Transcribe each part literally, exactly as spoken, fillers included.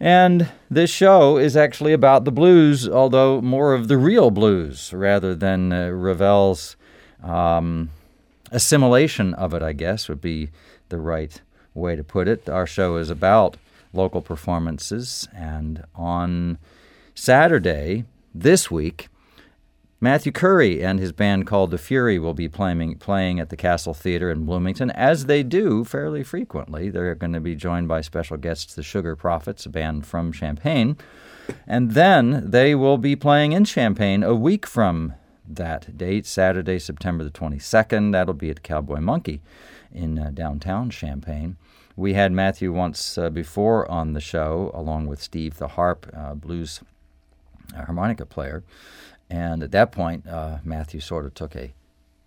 And this show is actually about the blues, although more of the real blues rather than uh, Ravel's um, assimilation of it, I guess, would be the right way to put it. Our show is about local performances, and on Saturday this week, Matthew Curry and his band called The Fury will be playing, playing at the Castle Theater in Bloomington, as they do fairly frequently. They're going to be joined by special guests, the Sugar Prophets, a band from Champaign. And then they will be playing in Champaign a week from that date, Saturday, September the twenty-second. That'll be at Cowboy Monkey in uh, downtown Champaign. We had Matthew once uh, before on the show, along with Steve the Harp, uh, blues uh, harmonica player. And at that point, uh, Matthew sort of took a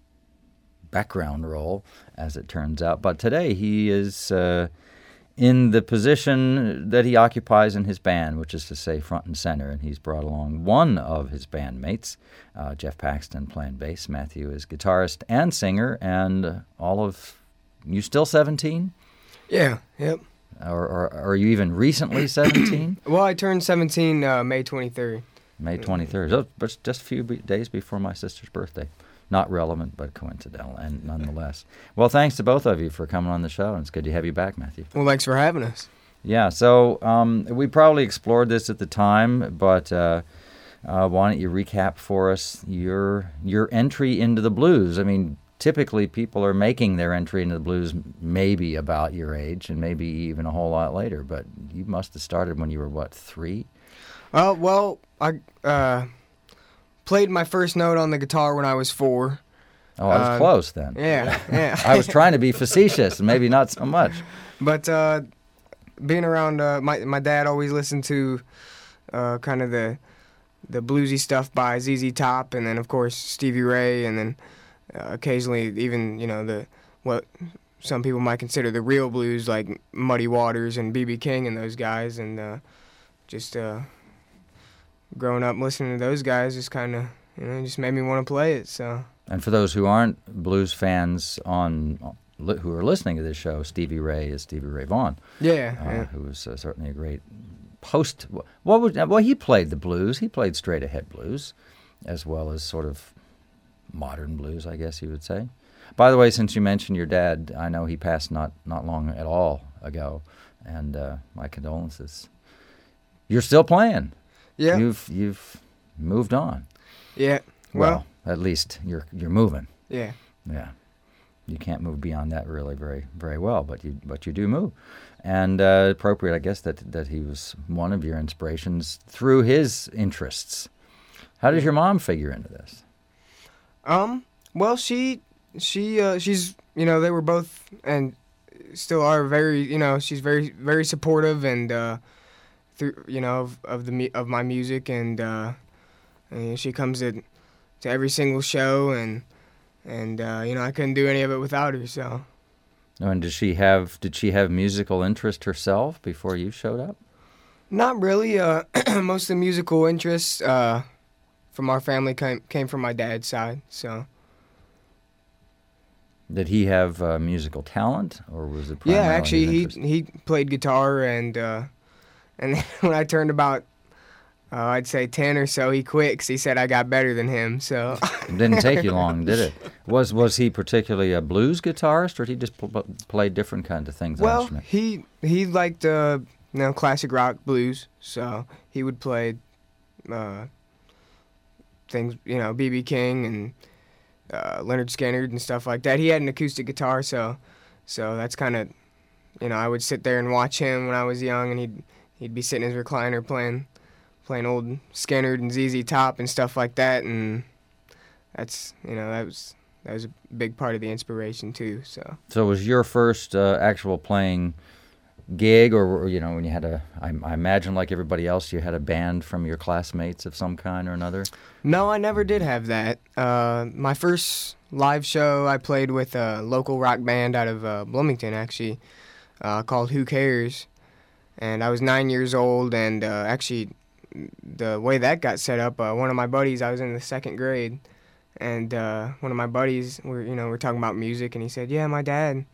background role, as it turns out. But today he is uh, in the position that he occupies in his band, which is to say front and center. And he's brought along one of his bandmates, uh, Jeff Paxton, playing bass. Matthew is guitarist and singer. And all of you still seventeen? Yeah, yep. Or, or, or are you even recently seventeen? Well, I turned seventeen uh, May twenty-third. May twenty-third. So it's just a few be- days before my sister's birthday. Not relevant, but coincidental, and nonetheless. Well, thanks to both of you for coming on the show, and it's good to have you back, Matthew. Well, thanks for having us. Yeah, so um, we probably explored this at the time, but uh, uh, why don't you recap for us your your entry into the blues? I mean, typically people are making their entry into the blues maybe about your age, and maybe even a whole lot later, but you must have started when you were, what, three? Uh, well, I uh, played my first note on the guitar when I was four. Oh, I was uh, close then. Yeah, yeah. I was trying to be facetious, maybe not so much. But uh, being around, uh, my my dad always listened to uh, kind of the the bluesy stuff by Z Z Top, and then of course Stevie Ray, and then uh, occasionally even you know the what some people might consider the real blues like Muddy Waters and B B King and those guys, and uh, just. Uh, Growing up listening to those guys just kind of, you know, just made me want to play it. So. And for those who aren't blues fans on who are listening to this show, Stevie Ray is Stevie Ray Vaughan. Yeah, uh, yeah. Who was uh, certainly a great post. What was well? He played the blues. He played straight ahead blues, as well as sort of modern blues, I guess you would say. By the way, since you mentioned your dad, I know he passed not not long at all ago, and uh, my condolences. You're still playing. Yeah. You've you've moved on. Yeah. Well, well, at least you're you're moving. Yeah. Yeah. You can't move beyond that really very very well, but you but you do move. And uh, appropriate, I guess, that that he was one of your inspirations through his interests. How does your mom figure into this? Um, well, she she uh, she's, you know, they were both and still are very, you know, she's very very supportive and uh through, you know, of, of the of my music, and uh, and she comes to to every single show, and and uh, you know, I couldn't do any of it without her. So. Oh, and did she have did she have musical interest herself before you showed up? Not really. Uh, most of the musical interests uh, from our family came came from my dad's side. So. Did he have uh, musical talent, or was it Yeah, primarily actually, his he interest? he played guitar, and uh, and then when I turned about, uh, I'd say ten or so, he quit because he said I got better than him. So It didn't take you long, did it? Was was he particularly a blues guitarist, or did he just pl- play different kinds of things on well, instruments? he he liked uh, you know, classic rock blues, so he would play uh, things, you know, B B King and uh, Leonard Skinner and stuff like that. He had an acoustic guitar, so so that's kind of, you know, I would sit there and watch him when I was young, and he'd he'd be sitting in his recliner playing playing old Skinner and Z Z Top and stuff like that, and that's, you know, that was that was a big part of the inspiration too. So So was your first uh, actual playing gig, or, or you know, when you had a, I, I imagine like everybody else, you had a band from your classmates of some kind or another? no, I never did have that. Uh, my first live show, I played with a local rock band out of uh, Bloomington, actually, uh, called Who Cares, and I was nine years old, and uh, actually, the way that got set up, uh, one of my buddies, I was in the second grade, and uh, one of my buddies, we're, you know, we're talking about music, and he said, yeah, my dad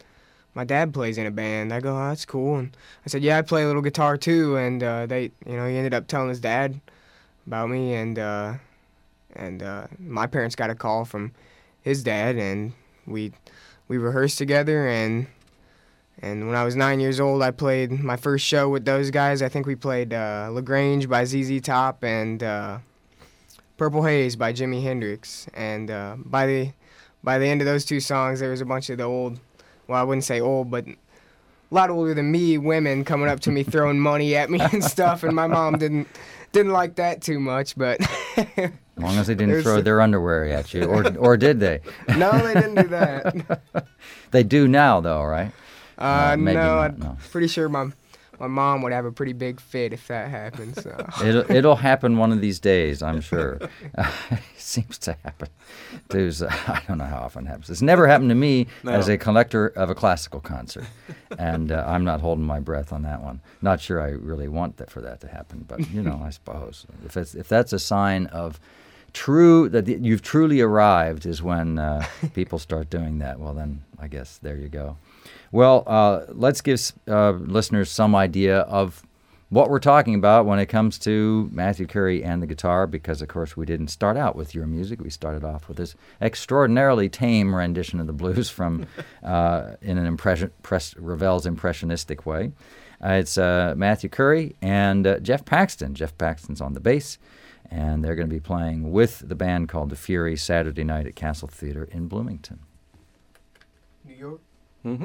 my dad plays in a band. I go, oh, that's cool. And I said, yeah, I play a little guitar too. And uh, they, you know, he ended up telling his dad about me, and uh, and uh, my parents got a call from his dad, and we we rehearsed together. And and when I was nine years old, I played my first show with those guys. I think we played uh, LaGrange by Z Z Top and uh, Purple Haze by Jimi Hendrix. And uh, by the by the end of those two songs, there was a bunch of the old, well, I wouldn't say old, but a lot older than me women coming up to me throwing money at me and stuff. And my mom didn't didn't like that too much, but as long as they didn't throw their underwear at you, or or did they? No, they didn't do that. They do now, though, right? Uh, Uh, maybe no, not, I'm no. pretty sure my my mom would have a pretty big fit if that happened. So It'll, it'll happen one of these days, I'm sure. Uh, it seems to happen. There's, uh, I don't know how often it happens. It's never happened to me No. as a collector of a classical concert, and uh, I'm not holding my breath on that one. Not sure I really want that for that to happen, but you know, I suppose if it's, if that's a sign of true that you've truly arrived is when uh, people start doing that. Well, then I guess there you go. Well, uh, let's give uh, listeners some idea of what we're talking about when it comes to Matthew Curry and the guitar, because, of course, we didn't start out with your music. We started off with this extraordinarily tame rendition of the blues from uh, in an impression, press, Ravel's impressionistic way. Uh, it's uh, Matthew Curry and uh, Jeff Paxton. Jeff Paxton's on the bass, and they're going to be playing with the band called The Fury Saturday night at Castle Theater in Bloomington. New York. Mm-hmm.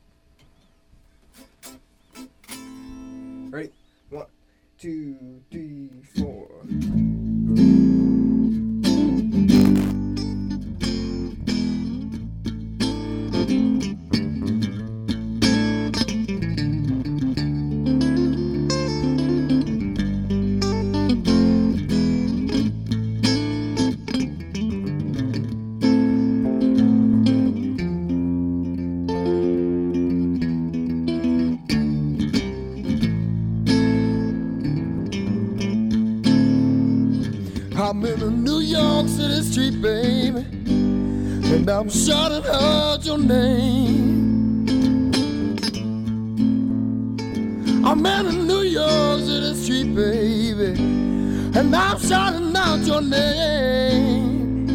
Ready? One, two, three, four. I'm in a New York City street, baby, and I'm shouting out your name. I'm in a New York City street, baby, and I'm shouting out your name.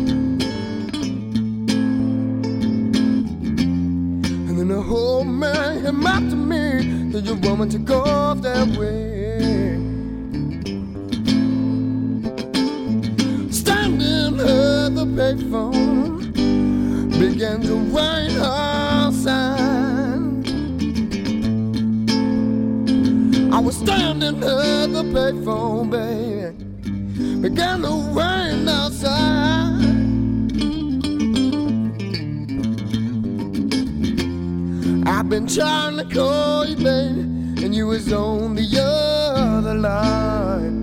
And then the whole man came after me, and your woman took off that way. At the payphone, began to rain outside. I was standing at the payphone, baby, began to rain outside. I've been trying to call you, baby, and you was on the other line.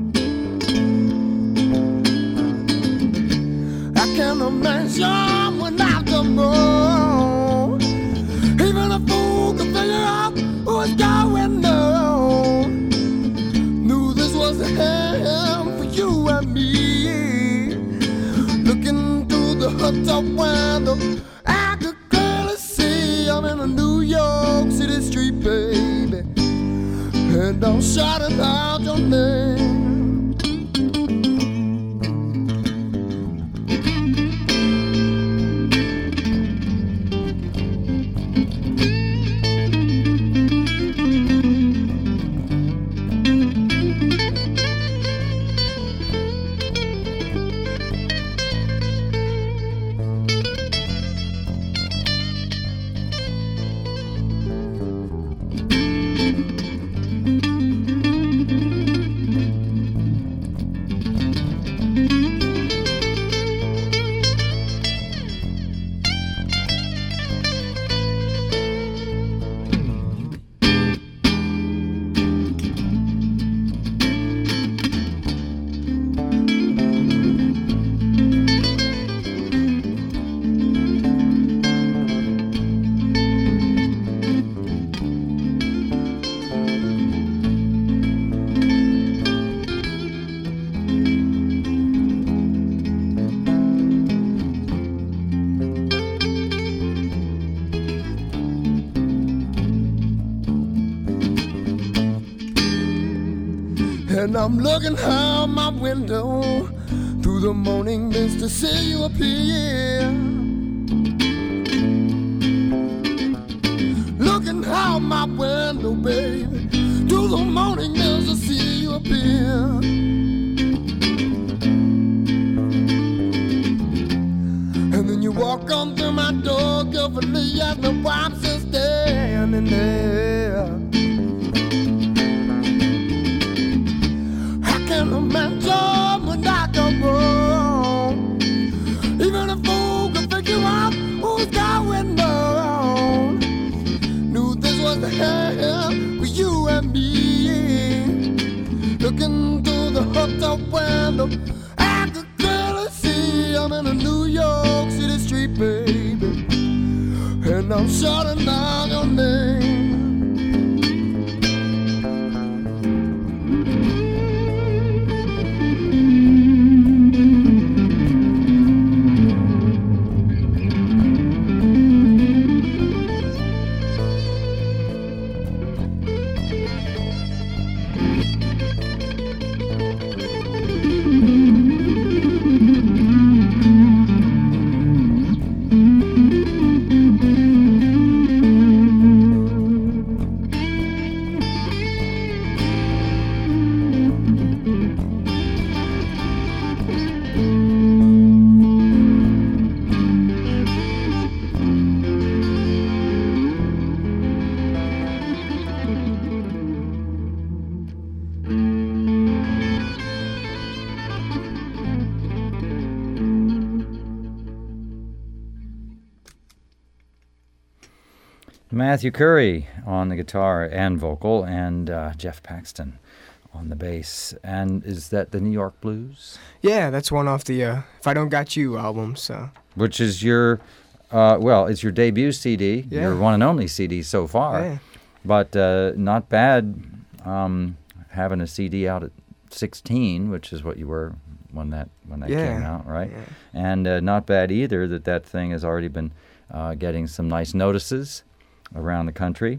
Can a man show without the moon? Even a fool can figure out what's going on. Knew this was a hand for you and me. Looking through the hot top window, I could clearly see I'm in a New York City street, baby, and I'm shouting out your name. And I'm looking out my window through the morning mist to see you appear. Looking out my window, baby, through the morning mist to see you appear. And then you walk on through my door, carefully as the wife's still standing there. How can a man jump when I come home? Even a fool can figure out who's going on. Knew this was the hell for you and me. Looking through the hooked-up window, I could clearly see I'm in a New York City street, baby, and I'm shouting out your name. Matthew Curry on the guitar and vocal, and uh, Jeff Paxton on the bass. And is that the New York Blues? Yeah, that's one off the uh, If I Don't Got You album. So. Which is your, uh, well, it's your debut C D, Yeah. your one and only C D so far. Yeah. But uh, not bad um, having a C D out at sixteen, which is what you were when that when that Yeah. came out, right? Yeah. And uh, not bad either that that thing has already been uh, getting some nice notices around the country.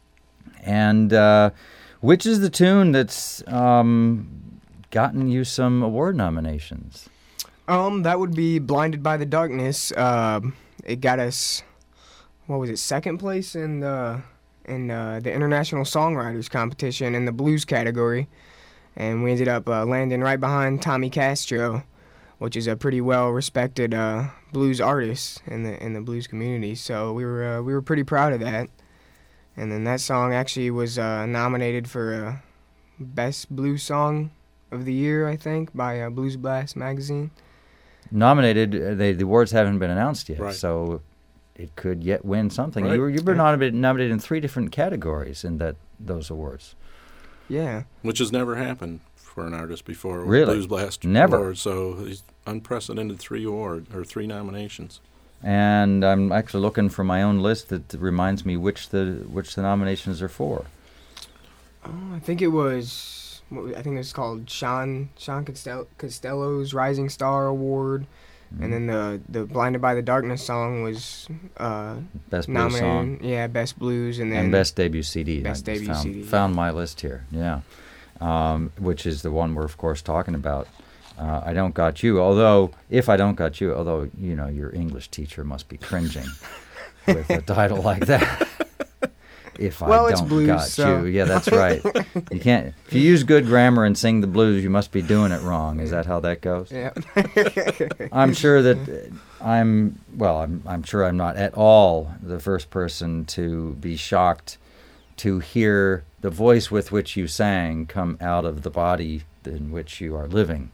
And uh, which is the tune that's um, gotten you some award nominations? Um, that would be Blinded by the Darkness. Uh, it got us, what was it, second place in the in uh, the International Songwriters Competition in the blues category. And we ended up uh, landing right behind Tommy Castro, which is a pretty well-respected uh, blues artist in the in the blues community. So we were uh, we were pretty proud of that. And then that song actually was uh, nominated for uh, Best Blues Song of the Year, I think, by uh, Blues Blast magazine. Nominated, uh, they, the awards haven't been announced yet, Right. so it could yet win something. Right. You were, you've been nominated, nominated in three different categories in that those awards. Yeah. Which has never happened for an artist before. with Really? Blues Blast Never. Award, so he's unprecedented three award or three nominations. And I'm actually looking for my own list that reminds me which the which the nominations are for. Oh, I think it was. What was, I think it was called Sean Sean Costel- Costello's Rising Star Award, Mm-hmm. and then the the Blinded by the Darkness song was uh, Best Blues Song nominated. Yeah, Best Blues, and then and Best Debut C D. Best I Debut found, C D, Found my list here, yeah, um, which is the one we're of course talking about. Uh, I Don't Got You, although, if I Don't Got You, although, you know, your English teacher must be cringing with a title like that. If Well, I it's Don't blues, Got so- You. Yeah, that's right. You can't, if you use good grammar and sing the blues, you must be doing it wrong. Is that how that goes? Yeah. I'm sure that uh, I'm, well, I'm, I'm sure I'm not at all the first person to be shocked to hear the voice with which you sang come out of the body in which you are living.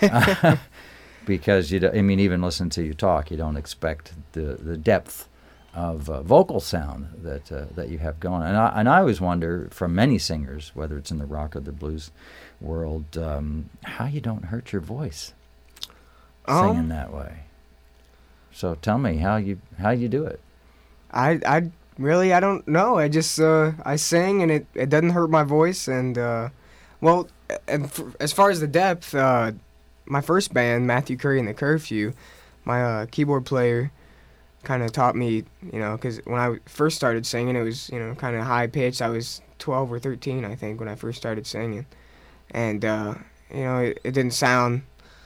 Because, you do, I mean, even listen to you talk, you don't expect the, the depth of uh, vocal sound that uh, that you have going. And I, and I always wonder, from many singers, whether it's in the rock or the blues world, um, how you don't hurt your voice Um, singing that way. So tell me how you how you do it. I I really I don't know. I just uh, I sing and it, it doesn't hurt my voice, and uh, well, and f- as far as the depth, uh, my first band, Matthew Curry and the Curfew, my uh, keyboard player kind of taught me, you know, because when I w- first started singing, it was, you know, kind of high pitched. I was twelve or thirteen, I think, when I first started singing, and uh, you know, it, it didn't sound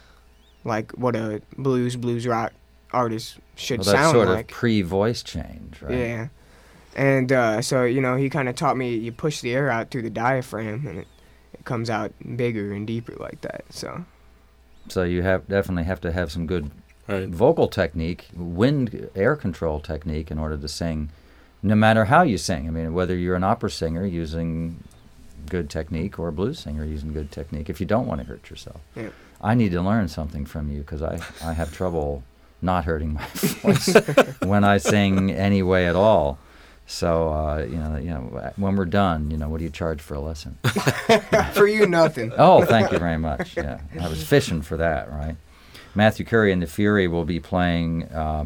like what a blues blues rock artist should Well, that's sound sort like. of pre-voice change, right? Yeah, and uh, so you know, he kind of taught me you push the air out through the diaphragm, and it, it comes out bigger and deeper like that. So. So you have definitely have to have some good Right. vocal technique, wind air control technique in order to sing, no matter how you sing. I mean, whether you're an opera singer using good technique or a blues singer using good technique, if you don't want to hurt yourself. Yeah. I need to learn something from you because I, I have trouble not hurting my voice when I sing any way at all. So, uh, you know, you know, when we're done, you know, what do you charge for a lesson? For you, nothing. Oh, thank you very much. Yeah, I was fishing for that, right? Matthew Curry and the Fury will be playing uh,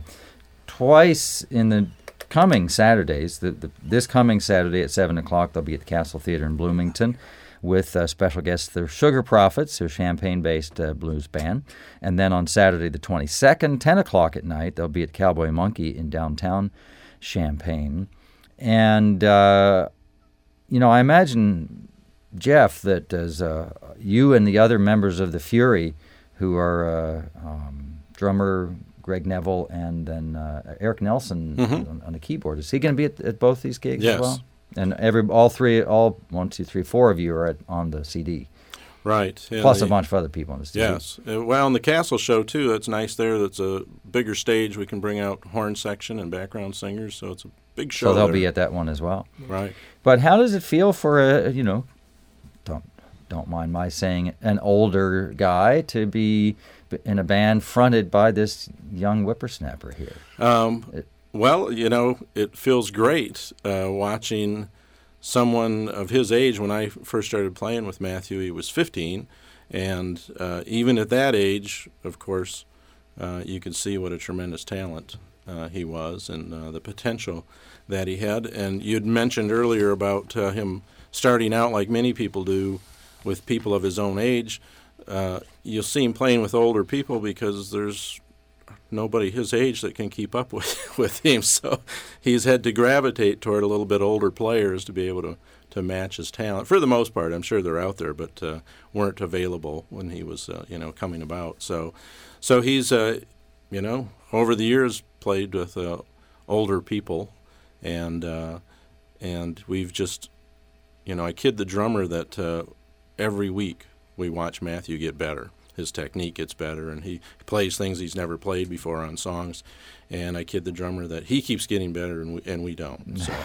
twice in the coming Saturdays. The, the, this coming Saturday at seven o'clock, they'll be at the Castle Theater in Bloomington with uh, special guests, the Sugar Prophets, a Champaign-based uh, blues band. And then on Saturday the twenty-second, ten o'clock at night, they'll be at Cowboy Monkey in downtown Champaign. And, uh, you know, I imagine, Jeff, that as uh, you and the other members of the Fury, who are uh, um, drummer Greg Neville and then uh, Eric Nelson Mhm. on, on the keyboard, is he going to be at, at both these gigs Yes. as well? And every all three, all one, two, three, four of you are at, on the C D, Right. And plus the- a bunch of other people on the C D. Yes. Uh, Well, in the Castle show, too, that's nice there. That's a bigger stage. We can bring out horn section and background singers, so it's a big show So they'll there. be at that one as well. Right. But how does it feel for a, you know, don't don't mind my saying, an older guy to be in a band fronted by this young whippersnapper here? Um, It- well, you know, it feels great uh, watching someone of his age. When I first started playing with Matthew, he was fifteen. And uh, even at that age, of course, uh, you could see what a tremendous talent uh, he was and uh, the potential that he had. And you'd mentioned earlier about uh, him starting out like many people do with people of his own age. Uh, you'll see him playing with older people because there's nobody his age that can keep up with, with him. So he's had to gravitate toward a little bit older players to be able to, to match his talent. For the most part, I'm sure they're out there, but uh, weren't available when he was, uh, you know, coming about. So, so he's, uh, you know, over the years played with uh, older people, and uh, and we've just, you know, I kid the drummer that uh, every week we watch Matthew get better. His technique gets better, and he plays things he's never played before on songs. And I kid the drummer that he keeps getting better, and we, and we don't. So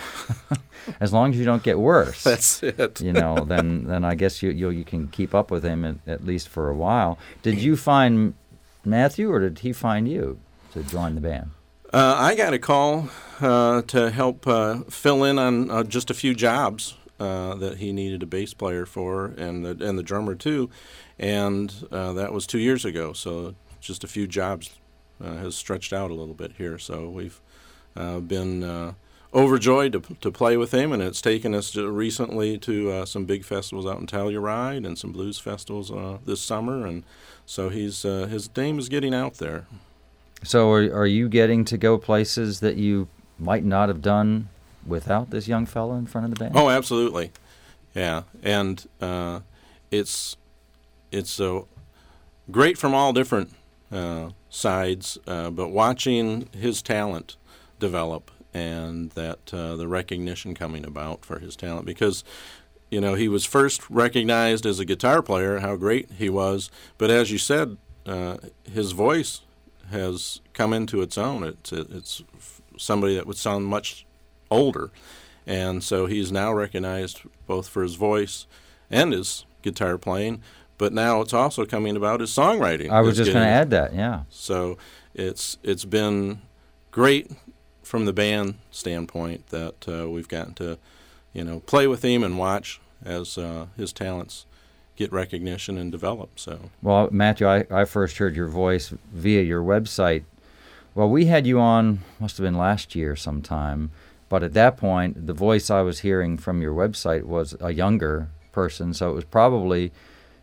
As long as you don't get worse, that's it. you know, then then I guess you you you can keep up with him at, at least for a while. Did you find Matthew, or did he find you to join the band? Uh, I got a call uh, to help uh, fill in on uh, just a few jobs uh, that he needed a bass player for, and the, and the drummer too, and uh, that was two years ago. So just a few jobs uh, has stretched out a little bit here. So we've uh, been uh, overjoyed to to play with him, and it's taken us to recently to uh, some big festivals out in Telluride and some blues festivals uh, this summer, and so he's uh, his name is getting out there. So are, are you getting to go places that you might not have done without this young fellow in front of the band? Oh, absolutely, yeah, and uh, it's it's uh, great from all different uh, sides, uh, but watching his talent develop and that uh, the recognition coming about for his talent, because you know he was first recognized as a guitar player, how great he was, but as you said, uh, his voice has come into its own. It's it's somebody that would sound much older, and so he's now recognized both for his voice and his guitar playing. But now it's also coming about his songwriting. I was is just going to getting- add that, yeah. So it's it's been great from the band standpoint that uh, we've gotten to, you know, play with him and watch as uh, his talents get recognition and develop. So Well, Matthew, I, I first heard your voice via your website. Well, we had you on, must have been last year sometime, but at that point, the voice I was hearing from your website was a younger person, so it was probably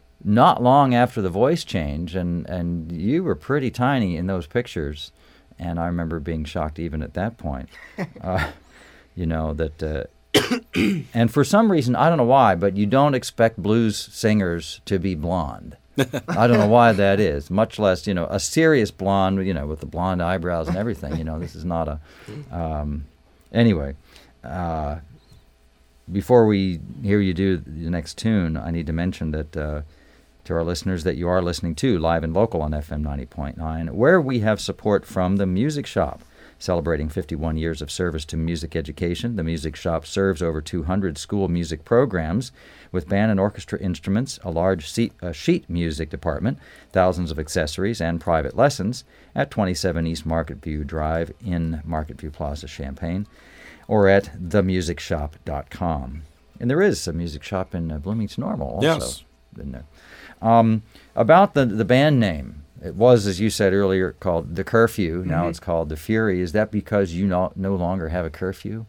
not long after the voice change, and, and you were pretty tiny in those pictures, and I remember being shocked even at that point, uh, you know, that uh, And for some reason, I don't know why, but you don't expect blues singers to be blonde. I don't know why that is, much less, you know, a serious blonde, you know, with the blonde eyebrows and everything. You know, this is not a... Um, anyway, uh, before we hear you do the next tune, I need to mention that uh, to our listeners that you are listening to Live and Local on F M ninety point nine, where we have support from the Music Shop. Celebrating fifty-one years of service to music education, the Music Shop serves over two hundred school music programs with band and orchestra instruments, a large seat, uh, sheet music department, thousands of accessories, and private lessons at twenty-seven East Market View Drive in Market View Plaza, Champaign, or at the music shop dot com. And there is a music shop in uh, Bloomington Normal also. Yes. In there. Um, about the, the band name. It was, as you said earlier, called The Curfew. Now Mm-hmm. it's called The Fury. Is that because you no, no longer have a curfew?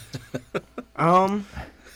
Um.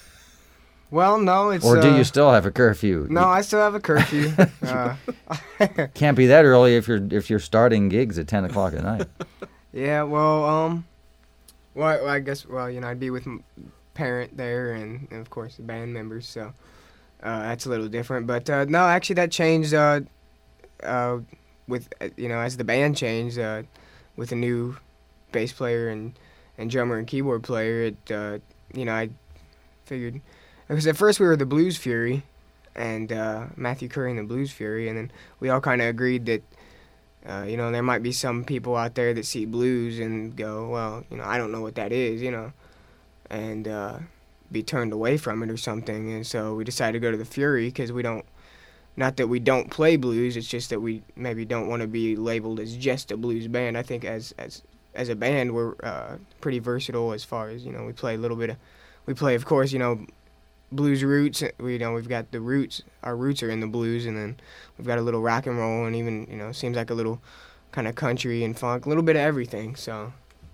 Well, no, it's. Or do uh, you still have a curfew? No, I still have a curfew. uh, Can't be that early if you're if you're starting gigs at ten o'clock at night. yeah. Well, um. Well, I guess. Well, you know, I'd be with m- parent there, and, and of course the band members. So uh, that's a little different. But uh, no, actually, that changed. Uh, uh, with uh, you know, as the band changed, uh, with a new bass player and and drummer and keyboard player, it uh, you know, I figured. Because at first we were the Blues Fury, and uh, Matthew Curry and the Blues Fury, and then we all kind of agreed that, uh, you know, there might be some people out there that see blues and go, well, you know, I don't know what that is, you know, and uh, be turned away from it or something. And so we decided to go to the Fury because we don't, not that we don't play blues, it's just that we maybe don't want to be labeled as just a blues band. I think as as as a band we're uh, pretty versatile as far as, you know, we play a little bit of, we play, of course, you know, blues roots. We, you know, we've got the roots. Our roots are in the blues, and then we've got a little rock and roll, and even, you know, seems like a little kind of country and funk, a little bit of everything. So.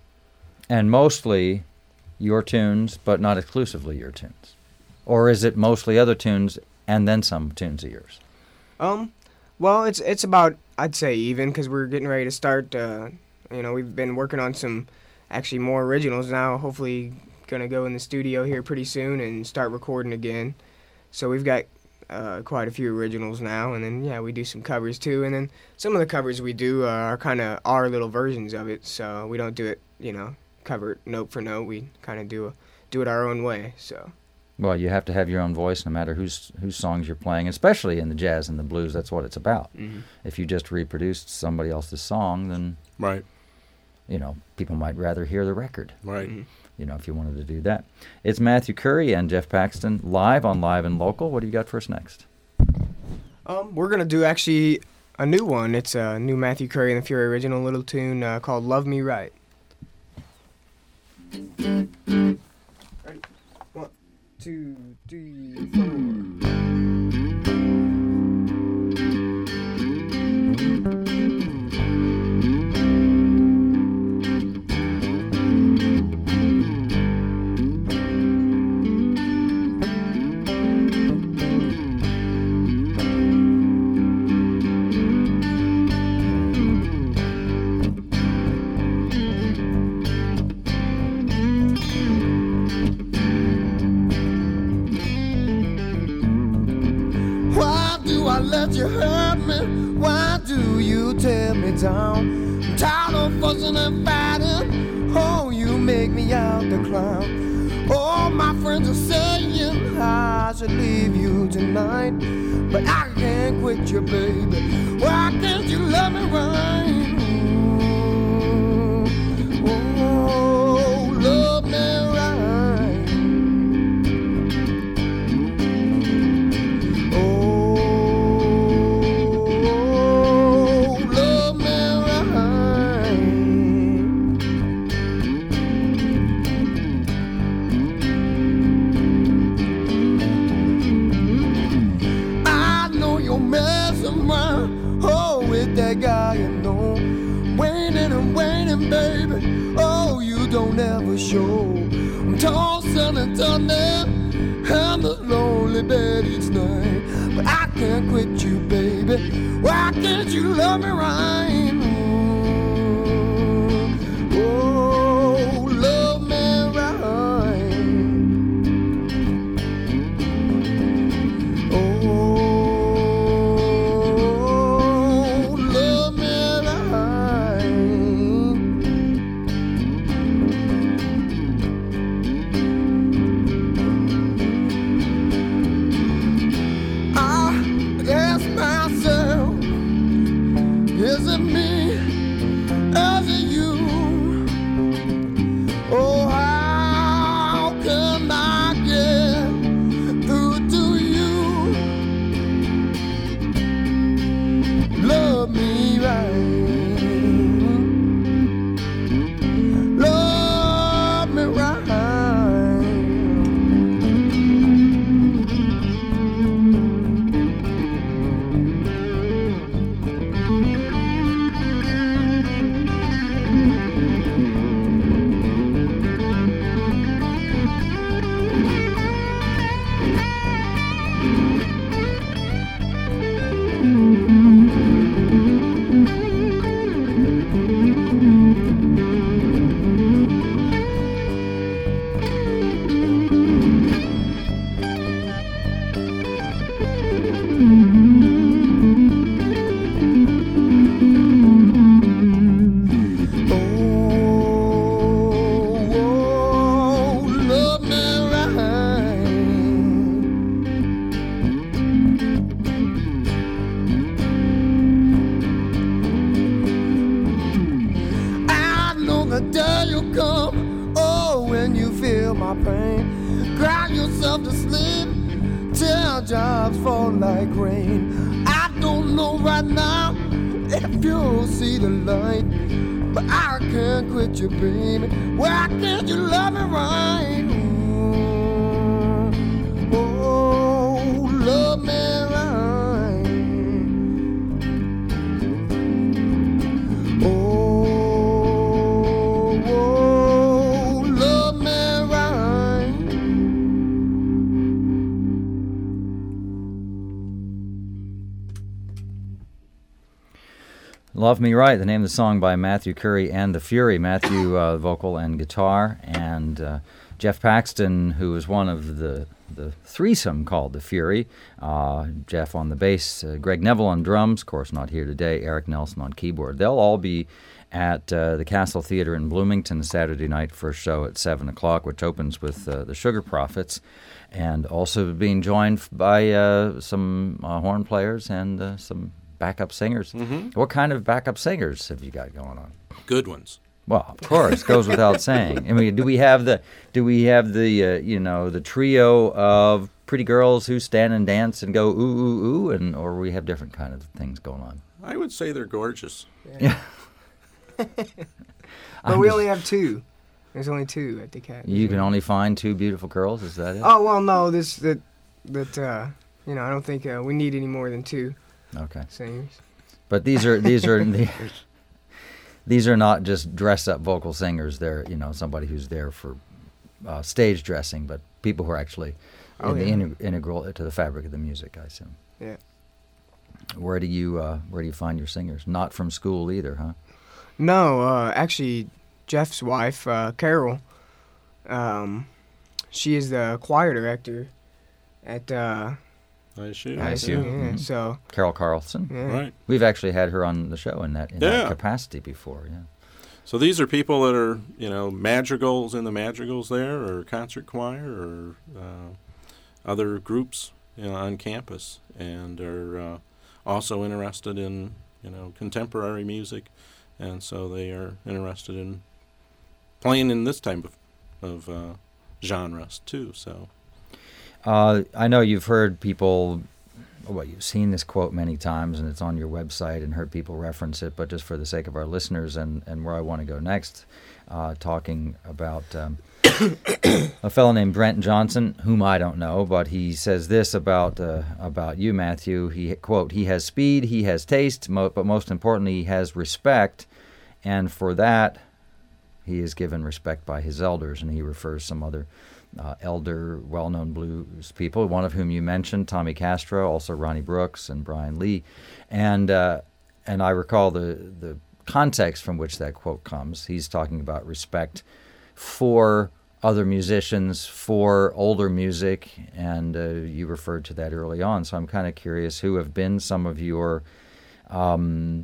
And mostly your tunes, but not exclusively your tunes, or is it mostly other tunes and then some tunes of yours? Um, well, it's it's about, I'd say, even, because we're getting ready to start. Uh, you know, we've been working on some actually more originals now. Hopefully, gonna go in the studio here pretty soon and start recording again. So we've got uh, quite a few originals now, and then yeah, we do some covers too. And then some of the covers we do uh, are kind of our little versions of it. So we don't do it, you know, cover it note for note. We kind of do a, do it our own way. So. Well, you have to have your own voice no matter whose whose songs you're playing, especially in the jazz and the blues. That's what it's about. Mm-hmm. If you just reproduced somebody else's song, then, Right. you know, people might rather hear the record. Right. Mm-hmm. You know, if you wanted to do that. It's Matthew Curry and Jeff Paxton live on Live and Local. What do you got for us next? Um, we're gonna do actually a new one. It's a new Matthew Curry and the Fury original little tune uh, called "Love Me Right." Ready? One, two, three, four. I let you hurt me? Why do you tear me down? I'm tired of fussing and fighting. Oh, you make me out the clown. All my friends are saying I should leave you tonight, but I can't quit you, baby. Why can't you love me right? Oh, love me right. That guy you know, waiting and waiting, baby. Oh, you don't ever show. I'm tossing and turning, I'm the lonely bed each night, but I can't quit you, baby. Why can't you love me right? Oh, love me right. Jobs fall like rain. I don't know right now if you'll see the light, but I can't quit you, baby. Why can't you love me right? Ooh, oh, love me right. Oh, oh, love me right. Love Me Right, the name of the song by Matthew Curry and the Fury. Matthew, uh, vocal and guitar, and uh, Jeff Paxton, who is one of the, the threesome called the Fury. Uh, Jeff on the bass, uh, Greg Neville on drums, of course not here today, Eric Nelson on keyboard. They'll all be at uh, the Castle Theater in Bloomington Saturday night for a show at seven o'clock, which opens with uh, the Sugar Prophets, and also being joined by uh, some uh, horn players and uh, some backup singers. Mm-hmm. What kind of backup singers have you got going on? Good ones. Well, of course, goes without saying. I mean, do we have the do we have the uh, you know the trio of pretty girls who stand and dance and go ooh ooh ooh, and or we have different kind of things going on? I would say they're gorgeous. Yeah. But I'm we just- only have two. There's only two at the cat. You can only find two beautiful girls. Is that it? Oh well, no. This that that uh, you know I don't think uh, we need any more than two Okay. singers. But these are these are the, these are not just dress up vocal singers. They're you know somebody who's there for uh, stage dressing, but people who are actually Oh, in the yeah. integ- integral to the fabric of the music, I assume. Yeah. Where do you uh, where do you find your singers? Not from school either, huh? No, uh, actually, Jeff's wife, uh, Carol, um, she is the choir director at uh, I assume. I I assume. assume, yeah. Mhm. So Carol Carlson. yeah. Right. We've actually had her on the show in that in Yeah. that capacity before. Yeah. So these are people that are, you know, madrigals in the madrigals there, or concert choir, or uh, other groups, you know, on campus, and are uh, also interested in, you know, contemporary music, and so they are interested in playing in this type of of uh, genres too. So Uh, I know you've heard people, well, you've seen this quote many times, and it's on your website, and heard people reference it, but just for the sake of our listeners and, and where I want to go next, uh, talking about um, a fellow named Brent Johnson, whom I don't know, but he says this about uh, about you, Matthew. He, quote, he has speed, he has taste, mo- but most importantly, he has respect, and for that, he is given respect by his elders, and he refers some other Uh, elder, well-known blues people, one of whom you mentioned, Tommy Castro, also Ronnie Brooks and Brian Lee, and uh, and I recall the the context from which that quote comes. He's talking about respect for other musicians, for older music, and uh, you referred to that early on. So I'm kind of curious who have been some of your um,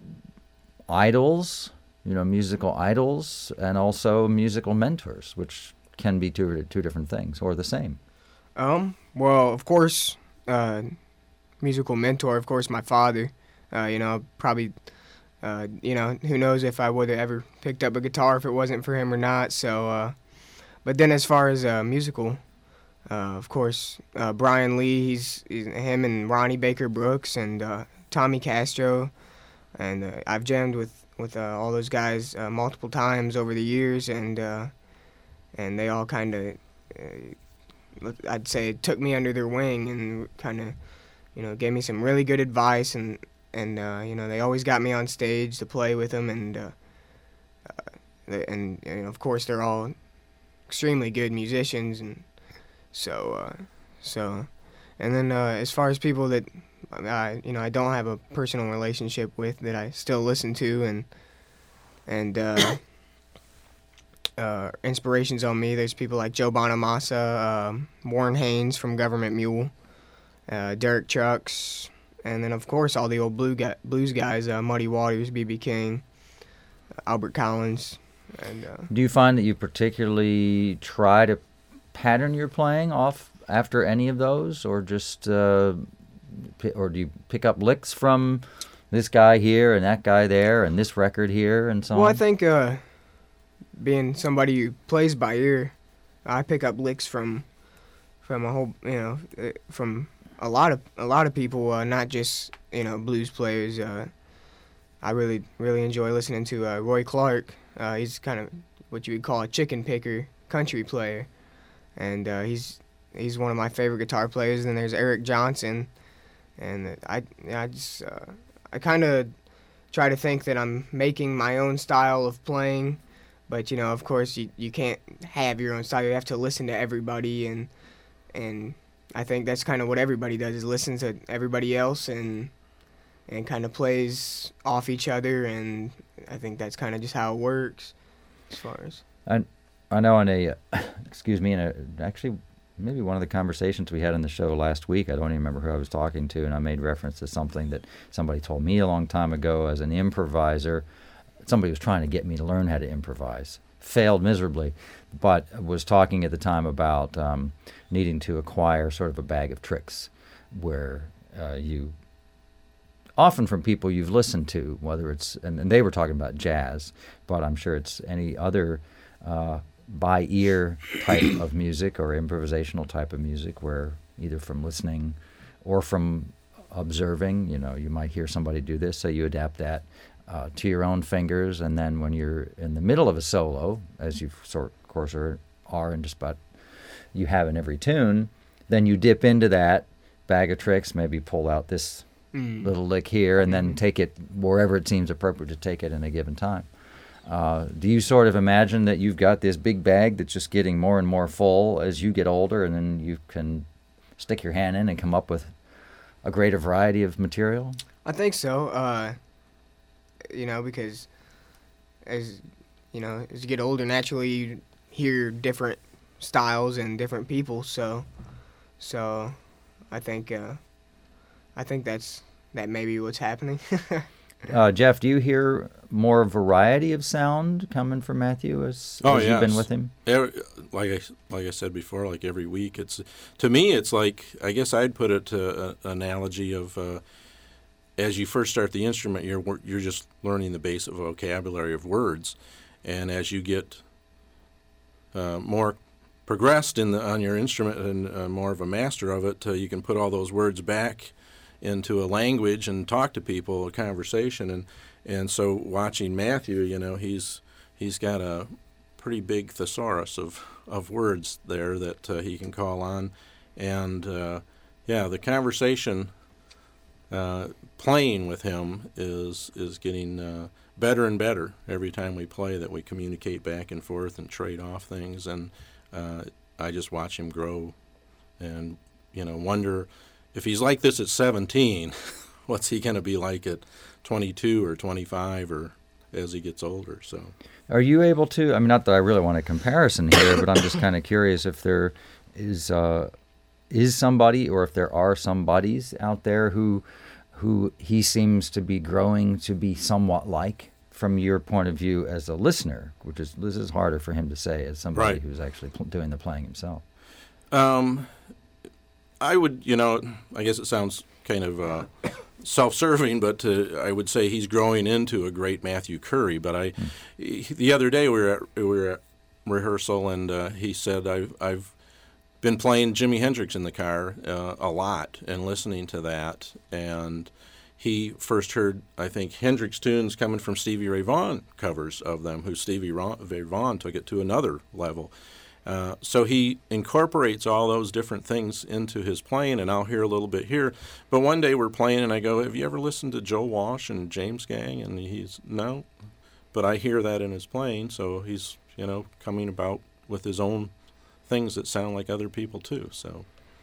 idols, you know, musical idols, and also musical mentors, which can be two two different things or the same. Um. Well, of course, uh, musical mentor. Of course, my father. Uh, you know, probably. Uh, you know, who knows if I would have ever picked up a guitar if it wasn't for him or not. So, uh, but then as far as uh, musical, uh, of course, uh, Brian Lee. He's, he's him and Ronnie Baker Brooks and uh, Tommy Castro, and uh, I've jammed with with uh, all those guys uh, multiple times over the years, and. Uh, And they all kind of, uh, I'd say, took me under their wing and kind of, you know, gave me some really good advice. And, and uh, you know, they always got me on stage to play with them. And, uh, uh, and you know, of course, they're all extremely good musicians. And so, uh, so, and then uh, as far as people that, I, you know, I don't have a personal relationship with that I still listen to and, and, uh, Uh, inspirations on me. There's people like Joe Bonamassa, um, Warren Haynes from Government Mule, uh, Derek Trucks, and then of course all the old blue guy, blues guys, uh, Muddy Waters, B B King, Albert Collins. And uh, do you find that you particularly try to pattern your playing off after any of those, or just uh, p- or do you pick up licks from this guy here and that guy there and this record here and so well, on? I think uh, being somebody who plays by ear, I pick up licks from from a whole, you know, uh, from a lot of a lot of people, uh, not just, you know, blues players. Uh, I really really enjoy listening to uh, Roy Clark. Uh, he's kind of what you would call a chicken picker country player, and uh, he's he's one of my favorite guitar players. Then there's Eric Johnson, and I I just uh, I kind of try to think that I'm making my own style of playing, but you know, of course, you you can't have your own style. You have to listen to everybody, and and I think that's kind of what everybody does, is listen to everybody else and and kind of plays off each other, and I think that's kind of just how it works as far as. I, I know in a, uh, excuse me, in a, actually maybe one of the conversations we had on the show last week, I don't even remember who I was talking to, and I made reference to something that somebody told me a long time ago as an improviser. Somebody was trying to get me to learn how to improvise. Failed miserably, but was talking at the time about um, needing to acquire sort of a bag of tricks where uh, you, often from people you've listened to, whether it's, and, and they were talking about jazz, but I'm sure it's any other uh, by ear type of music or improvisational type of music, where either from listening or from observing, you know, you might hear somebody do this, so you adapt that uh, to your own fingers, and then when you're in the middle of a solo, as you sort of course are, are in just about you have in every tune, then you dip into that bag of tricks, maybe pull out this mm. little lick here, and then take it wherever it seems appropriate to take it in a given time. Uh, do you sort of imagine that you've got this big bag that's just getting more and more full as you get older, and then you can stick your hand in and come up with a greater variety of material? I think so. Uh, you know, because as you know, as you get older, naturally you hear different styles and different people. So, so I think uh, I think that's that may be what's happening. Uh, Jeff, do you hear more variety of sound coming from Matthew as, oh, as yes. you've been with him? Every, like I like I said before, like every week, it's to me, it's like, I guess I'd put it to an analogy of uh, as you first start the instrument, you're you're just learning the basic vocabulary of words, and as you get uh, more progressed in the, on your instrument and uh, more of a master of it, uh, you can put all those words back into a language and talk to people, a conversation, and and so watching Matthew, you know, he's he's got a pretty big thesaurus of, of words there that uh, he can call on, and uh, yeah, the conversation uh, playing with him is is getting uh, better and better every time we play. That we communicate back and forth and trade off things, and uh, I just watch him grow, and you know, wonder. If he's like this at seventeen, what's he going to be like at twenty-two or twenty-five or as he gets older? So, are you able to, I mean, not that I really want a comparison here, but I'm just kind of curious if there is uh, is somebody, or if there are somebodies out there who who he seems to be growing to be somewhat like, from your point of view as a listener, which is, this is harder for him to say as somebody right. who's actually pl- doing the playing himself. Um. I would, you know, I guess it sounds kind of uh, self-serving, but uh, I would say he's growing into a great Matthew Curry. But I, mm. he, the other day we were at, we were at rehearsal, and uh, he said, I've, I've been playing Jimi Hendrix in the car uh, a lot and listening to that. And he first heard, I think, Hendrix tunes coming from Stevie Ray Vaughan covers of them, who Stevie Ray Vaughan took it to another level. Uh, so he incorporates all those different things into his playing, and I'll hear a little bit here. But one day we're playing, and I go, have you ever listened to Joe Walsh and James Gang? And he's, no. But I hear that in his playing, so he's, you know, coming about with his own things that sound like other people, too. So.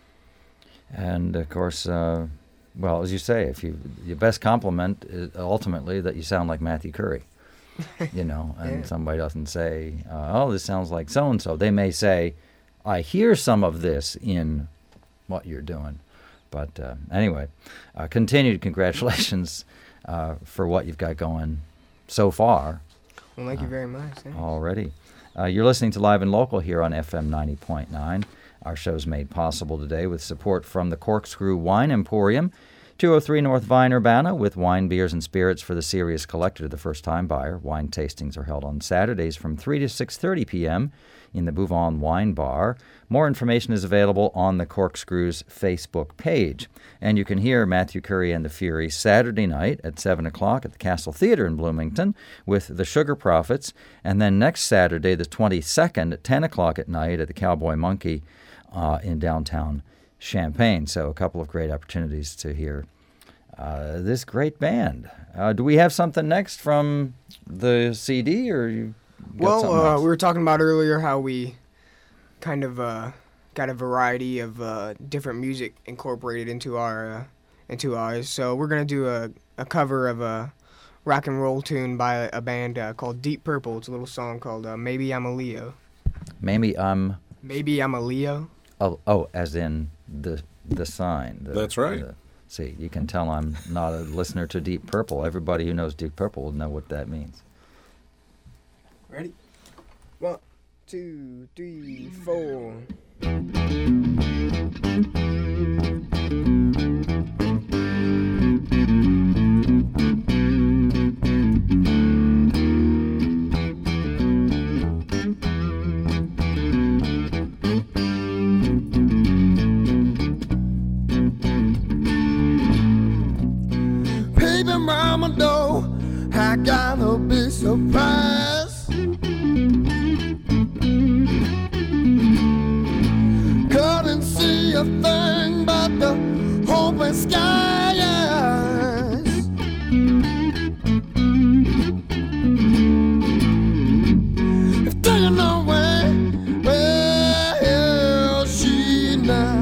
And, of course, uh, well, as you say, if you your best compliment is ultimately that you sound like Matthew Curry. You know, and yeah. somebody doesn't say, uh, oh, this sounds like so-and-so. They may say, I hear some of this in what you're doing. But uh, anyway, uh, continued congratulations uh, for what you've got going so far. Well, thank you very much. Thanks. Already. Uh, you're listening to Live and Local here on F M ninety point nine. Our show's made possible today with support from the Corkscrew Wine Emporium, two oh three North Vine, Urbana, with wine, beers, and spirits for the serious collector, the first-time buyer. Wine tastings are held on Saturdays from three to six thirty p.m. in the Bouvon Wine Bar. More information is available on the Corkscrews Facebook page. And you can hear Matthew Curry and the Fury Saturday night at seven o'clock at the Castle Theater in Bloomington with the Sugar Prophets, and then next Saturday, the twenty-second, at ten o'clock at night at the Cowboy Monkey uh, in downtown Champaign. So a couple of great opportunities to hear uh, this great band. Uh, do we have something next from the C D, or you got Well, something uh, else? we were talking about earlier how we kind of uh, got a variety of uh, different music incorporated into our uh, into ours. So we're gonna do a, a cover of a rock and roll tune by a, a band uh, called Deep Purple. It's a little song called uh, "Maybe I'm a Leo." Maybe I'm... Maybe I'm a Leo. Oh, oh, as in the the sign. The, That's right. the- see, you can tell I'm not a listener to Deep Purple. Everybody who knows Deep Purple will know what that means. Ready? One, two, three, four. Baby mama know I gotta be surprised. Couldn't see a thing but the open skies. If do you know where, where is she now?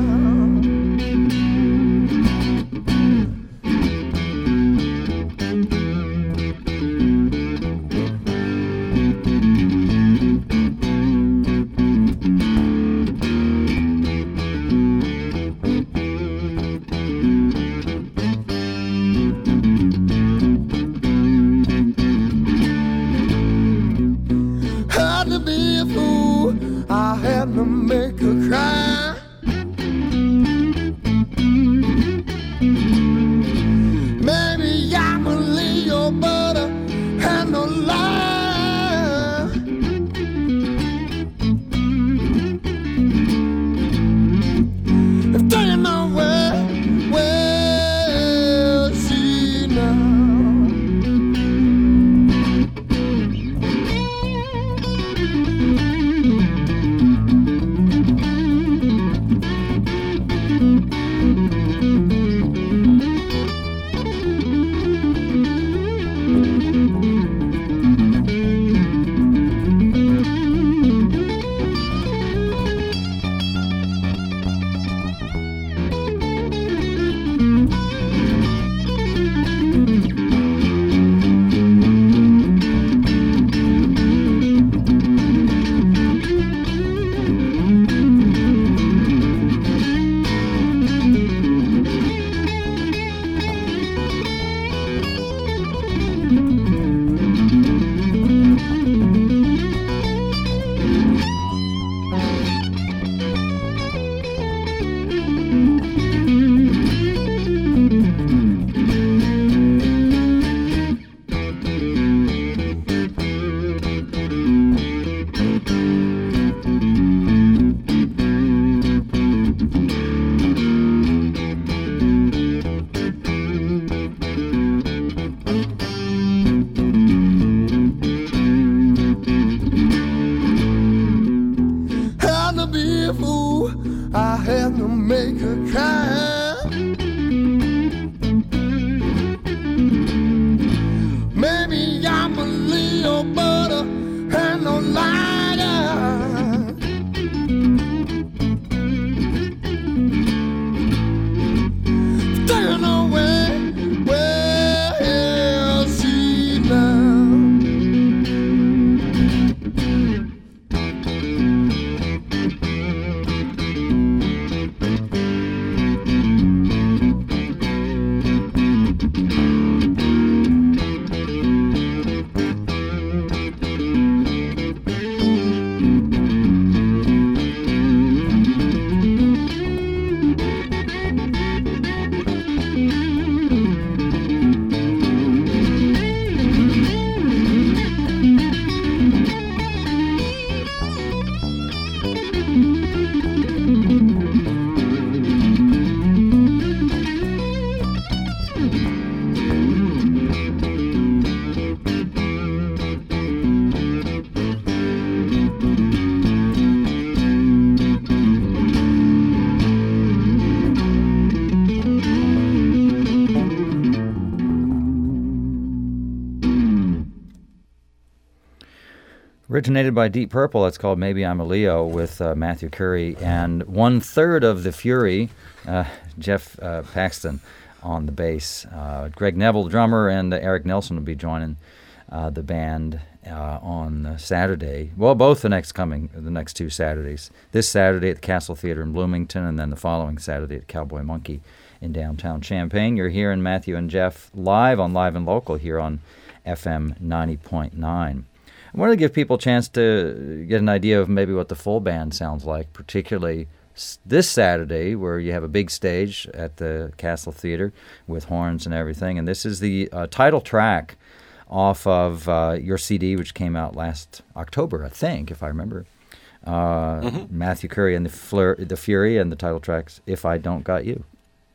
Originated by Deep Purple, it's called Maybe I'm a Leo with uh, Matthew Curry and one third of the Fury, uh, Jeff uh, Paxton on the bass. Uh, Greg Neville, drummer, and uh, Eric Nelson will be joining uh, the band uh, on uh, Saturday. Well, both the next coming, the next two Saturdays. This Saturday at the Castle Theater in Bloomington, and then the following Saturday at Cowboy Monkey in downtown Champaign. You're hearing Matthew and Jeff live on Live and Local here on F M ninety point nine. I wanted to give people a chance to get an idea of maybe what the full band sounds like, particularly this Saturday, where you have a big stage at the Castle Theater with horns and everything. And this is the uh, title track off of uh, your C D, which came out last October, I think, if I remember. Uh, mm-hmm. Matthew Curry and the, Fleur, the Fury, and the title track's If I Don't Got You.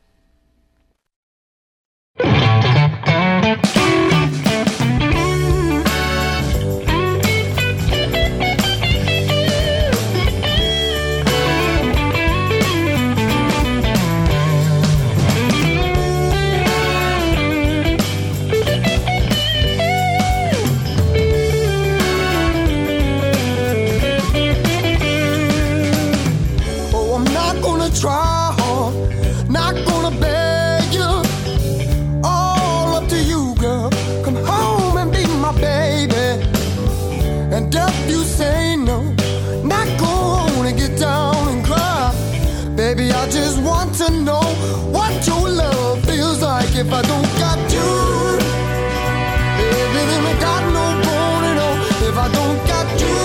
Try hard, not gonna beg you. All up to you, girl. Come home and be my baby. And if you say no, not go on and get down and cry. Baby, I just want to know what your love feels like if I don't got you. Baby, then I got no bone at all. If I don't got you,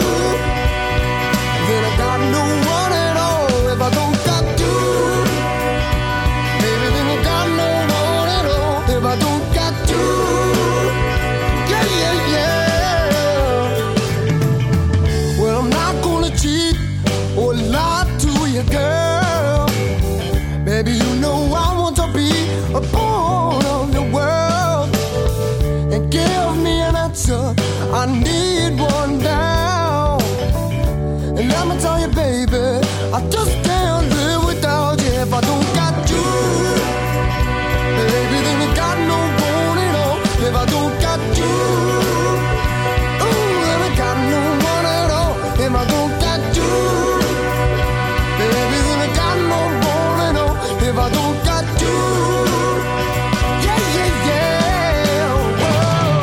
then I got no one at all. If I don't I don't got you, yeah, yeah, yeah. Well, I'm not gonna cheat or lie to you, girl. Baby, you know I want to be a part of your world. And give me an answer, I need one now. And let me tell you, baby, I just can't live without you if I don't got you. Baby, then I got no bone at all. If I don't got you, ooh, then I got no one at all. If I don't got you, baby, then I got no bone at all. If I don't got you, yeah, yeah, yeah, whoa.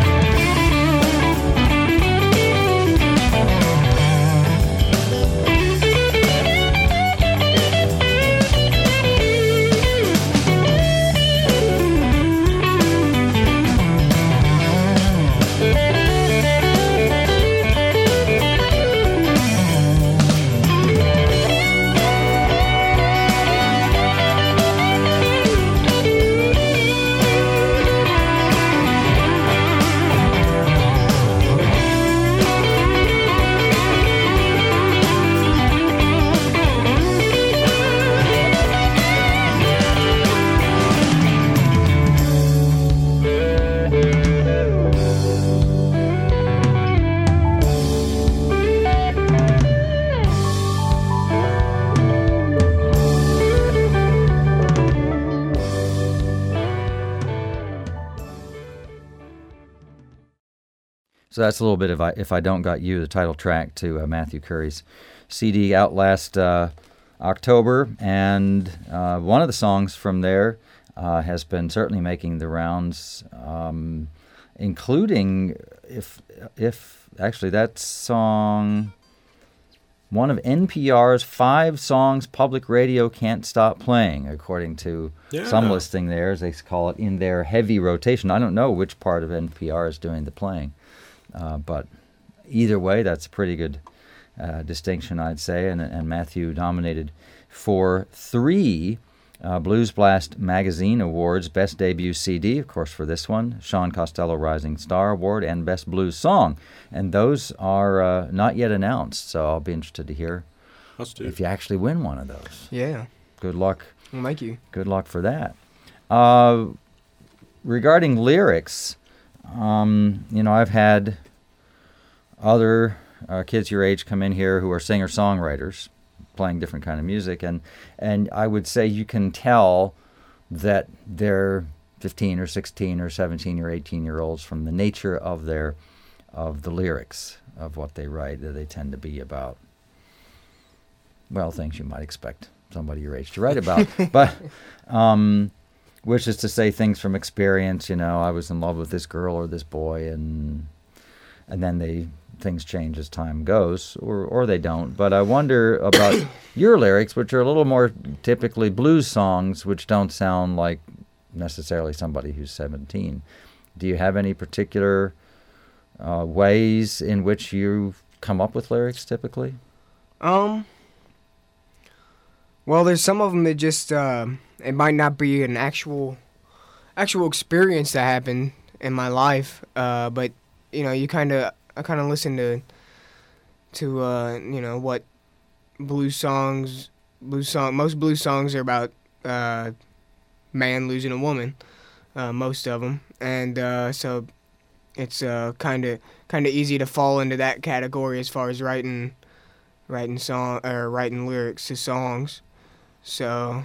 So that's a little bit of I, If I Don't Got You, the title track to uh, Matthew Curry's C D out last uh, October. And uh, one of the songs from there uh, has been certainly making the rounds, um, including, if, if actually that song, one of N P R's five songs public radio can't stop playing, according to yeah. some listing there, as they call it, in their heavy rotation. I don't know which part of N P R is doing the playing. Uh, but either way, that's a pretty good uh, distinction, I'd say. And, and Matthew nominated for three uh, Blues Blast Magazine Awards, Best Debut C D, of course, for this one, Sean Costello Rising Star Award, and Best Blues Song. And those are uh, not yet announced, so I'll be interested to hear if you actually win one of those. Yeah. Good luck. Well, thank you. Good luck for that. Uh, regarding lyrics... Um, you know, I've had other uh, kids your age come in here who are singer-songwriters, playing different kind of music, and and I would say you can tell that they're fifteen or sixteen or seventeen or eighteen year olds from the nature of their of the lyrics of what they write. That they tend to be about, well, things you might expect somebody your age to write about, but um, which is to say things from experience. You know, I was in love with this girl or this boy, and and then they things change as time goes, or or they don't. But I wonder about your lyrics, which are a little more typically blues songs, which don't sound like necessarily somebody who's seventeen. Do you have any particular uh, ways in which you come up with lyrics typically? Um. Well, there's some of them that just uh, it might not be an actual actual experience that happened in my life, uh, but you know, you kind of I kind of listen to to uh, you know what blues songs blues song most blues songs are about uh, man losing a woman, uh, most of them, and uh, so it's kind of kind of easy to fall into that category as far as writing writing song or writing lyrics to songs. So,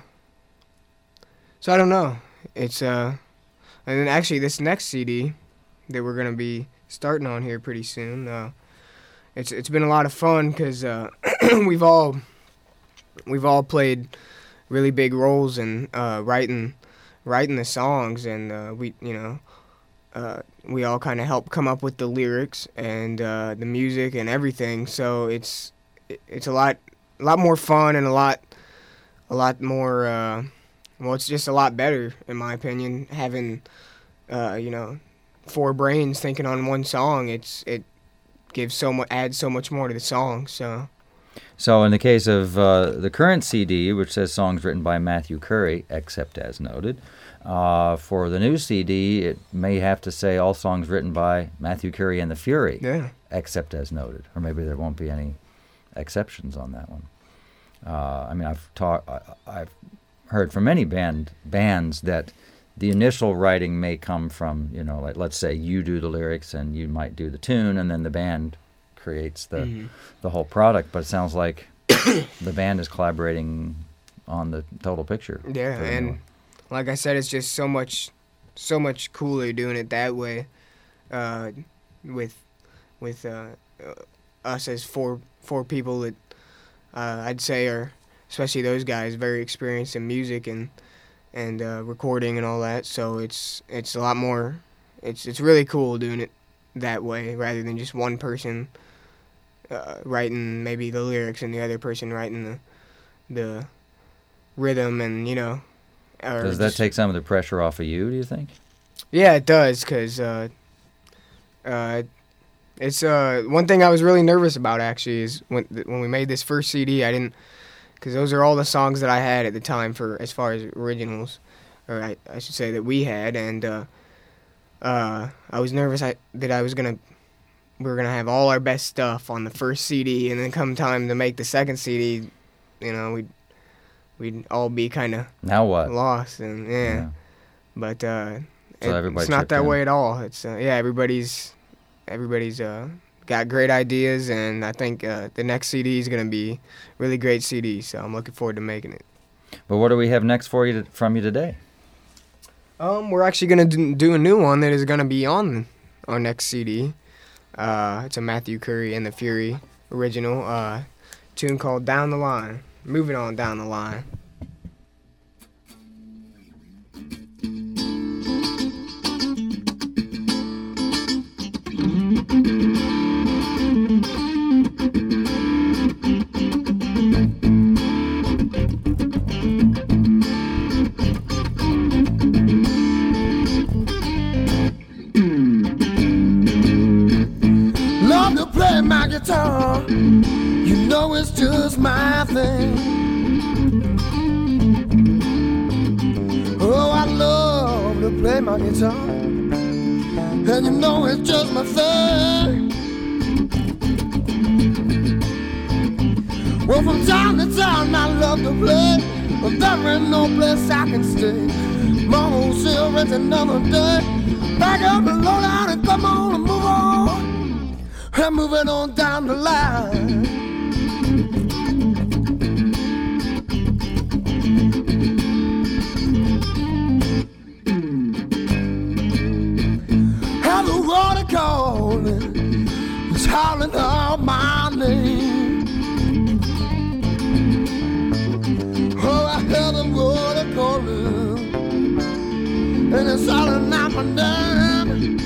so I don't know. It's uh, and then actually this next C D that we're gonna be starting on here pretty soon. Uh, it's it's been a lot of fun because uh, we've all we've all played really big roles in uh, writing writing the songs, and uh, we you know uh, we all kind of help come up with the lyrics and uh, the music and everything. So it's it's a lot a lot more fun and a lot. A lot more, uh, well, it's just a lot better, in my opinion, having, uh, you know, four brains thinking on one song. It's it gives so much, adds so much more to the song. So, so in the case of uh, the current C D, which says songs written by Matthew Curry, except as noted, uh, for the new C D, it may have to say all songs written by Matthew Curry and the Fury, yeah, except as noted, or maybe there won't be any exceptions on that one. Uh, I mean, I've talked, I've heard from many band bands that the initial writing may come from, you know, like let's say you do the lyrics and you might do the tune, and then the band creates the mm-hmm. the whole product. But it sounds like the band is collaborating on the total picture. Yeah, and like I said, it's just so much, so much cooler doing it that way, uh, with with uh, us as four four people that. Uh, I'd say are, especially those guys, very experienced in music and and uh, recording and all that. So it's it's a lot more. It's it's really cool doing it that way rather than just one person uh, writing maybe the lyrics and the other person writing the the rhythm and you know. Does that just take some of the pressure off of you? Do you think? Yeah, it does, because uh, uh, it's uh, one thing I was really nervous about, actually, is when when we made this first C D, I didn't, because those are all the songs that I had at the time for as far as originals, or I, I should say that we had, and uh, uh, I was nervous I, that I was gonna, we were gonna have all our best stuff on the first C D, and then come time to make the second C D, you know, we'd we'd all be kind of now what lost, and yeah, yeah. but uh, so it, it's not that in. way at all. It's uh, yeah, everybody's. Everybody's uh, got great ideas, and I think uh, the next C D is going to be a really great C D, so I'm looking forward to making it. But what do we have next for you to, from you today? Um, we're actually going to do, do a new one that is going to be on our next C D. Uh, it's a Matthew Curry and the Fury original uh, tune called Down the Line. Moving on down the line. Love to play my guitar, you know it's just my thing. Oh, I love to play my guitar, and you know it's just my thing. Well, from time to time I love to play, but there ain't no place I can stay. Mama will still rent another day. Back up and load out and come on and move on. I'm moving on down the line. Have the water calling, calling out my name. Oh, I heard the water calling, and it's calling out my name.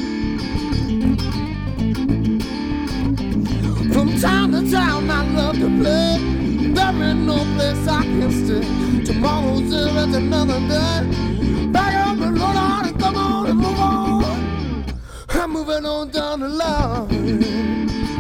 From town to town, I love to play. There ain't no place I can stay. Tomorrow's there is another day. Back up and roll on and come on and move on. I'm moving on down the line.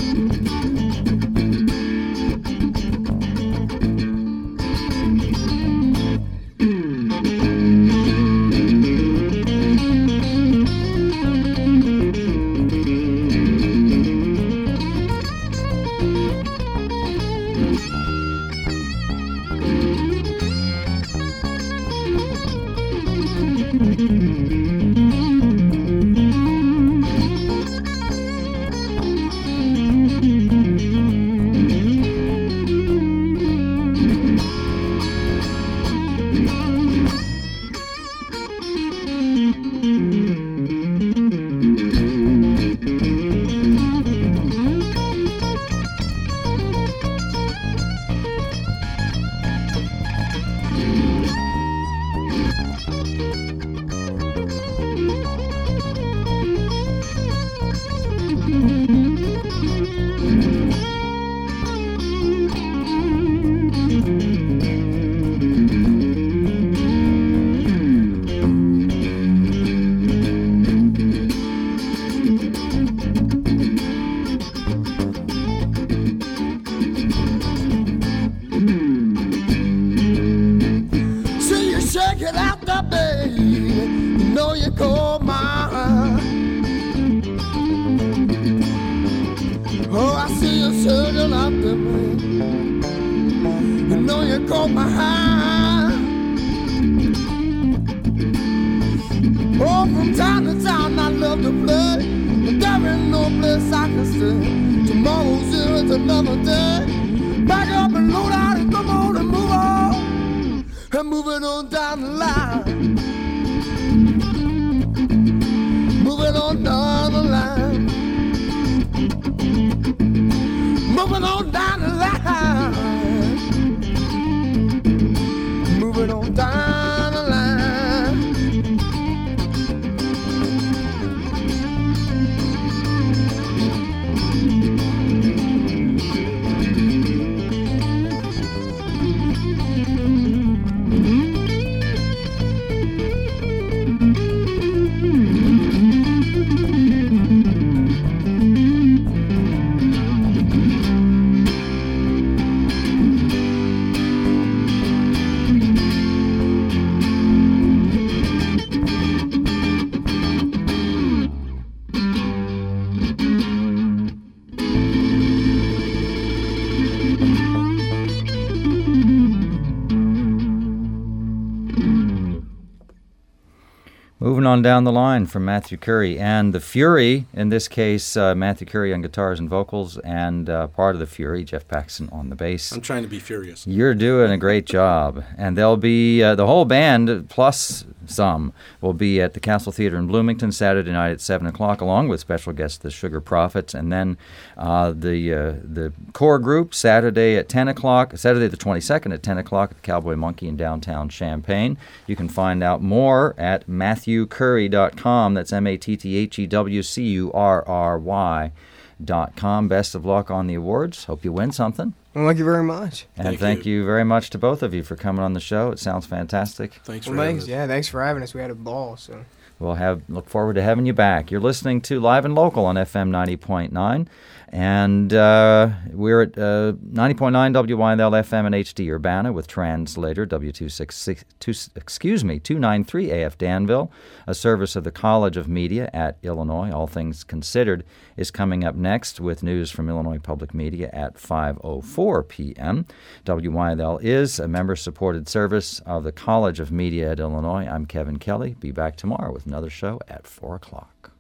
Moving on down the line from Matthew Curry and the Fury, in this case, uh, Matthew Curry on guitars and vocals, and uh, part of the Fury, Jeff Paxson on the bass. I'm trying to be furious. You're doing a great job. And they'll be, uh, the whole band, plus some, will be at the Castle Theater in Bloomington Saturday night at seven o'clock, along with special guests, the Sugar Prophets. And then uh, the uh, the core group, Saturday at ten o'clock, Saturday the twenty-second at ten o'clock at the Cowboy Monkey in downtown Champaign. You can find out more at matthew curry dot com. That's M A T T H E W C U R R Y dot com. Best of luck on the awards. Hope you win something. Well, thank you very much. And thank, thank you. you very much to both of you for coming on the show. It sounds fantastic. Thanks for well, having thanks. us. Yeah, thanks for having us. We had a ball. So we'll have look forward to having you back. You're listening to Live and Local on F M ninety point nine, and uh, we're at uh, ninety point nine W Y L F M and H D Urbana with translator W two sixty-six, two, excuse me, two ninety-three A F Danville, a service of the College of Media at Illinois. All Things Considered is coming up next with news from Illinois Public Media at five oh four p.m. W Y L is a member-supported service of the College of Media at Illinois. I'm Kevin Kelly. Be back tomorrow with another show at four o'clock.